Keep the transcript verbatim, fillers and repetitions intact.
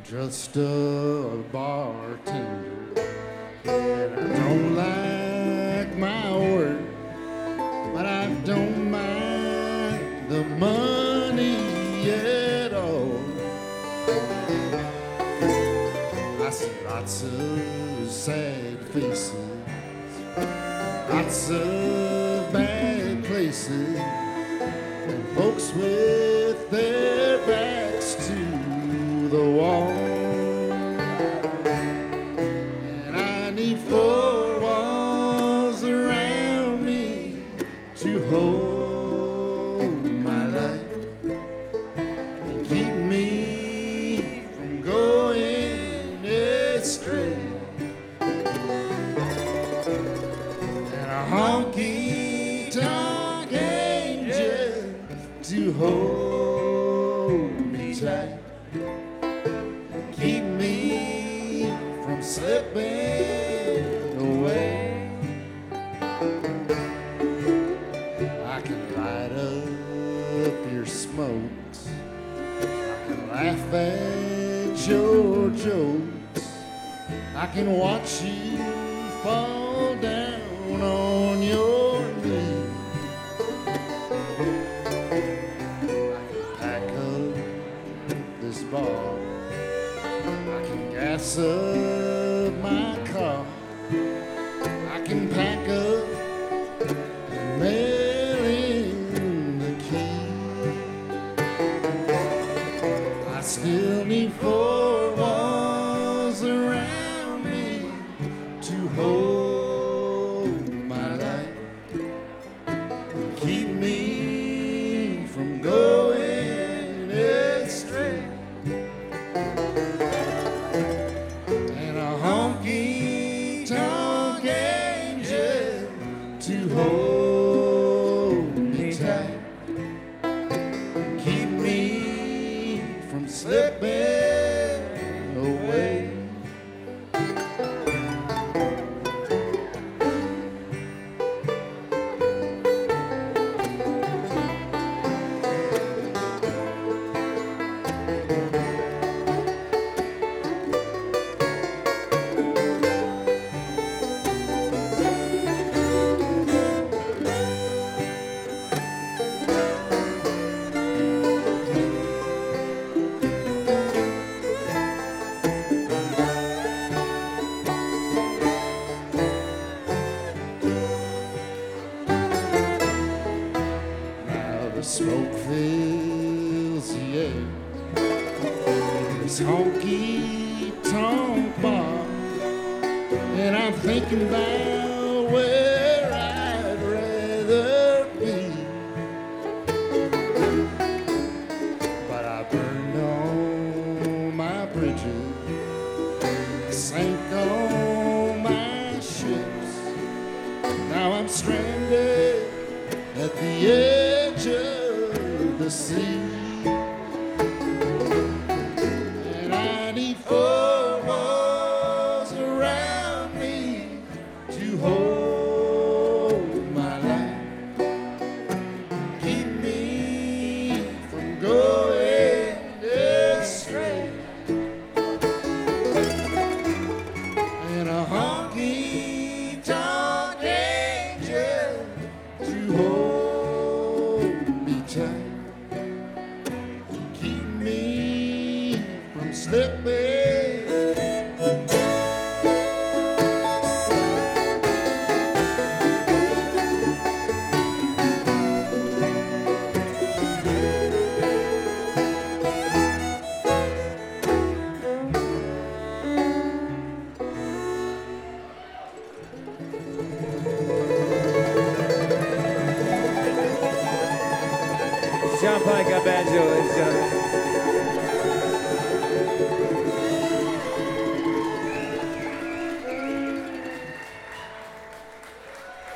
just a bartender, and I don't like my work, but I don't mind the money at all. I see lots of sad faces, lots of bad places, and folks with their backs to the wall. And I need four walls around me to hold my life and keep me from going astray. And a honky tonk angel to hold me tight, keep me from slipping away. I can light up your smokes, I can laugh at your jokes, I can watch you fall down on your knees. This bar, I can gas up my car, I can pack up and mail in the key. I still need four walls around me to hold my life and keep me from going astray. And a honky tonk angel to hold me tight, keep me from slipping away. The smoke fills the air in this honky-tonk bar, and I'm thinking about where I'd rather be. But I burned all my bridges, sank all my ships. Now I'm stranded at the edge of the sea, and I need four walls around me to hold my life, keep me from going astray. And a honky tonk angel to hold me tight, keep me from slipping. John Pike, our banjo, ladies and gentlemen.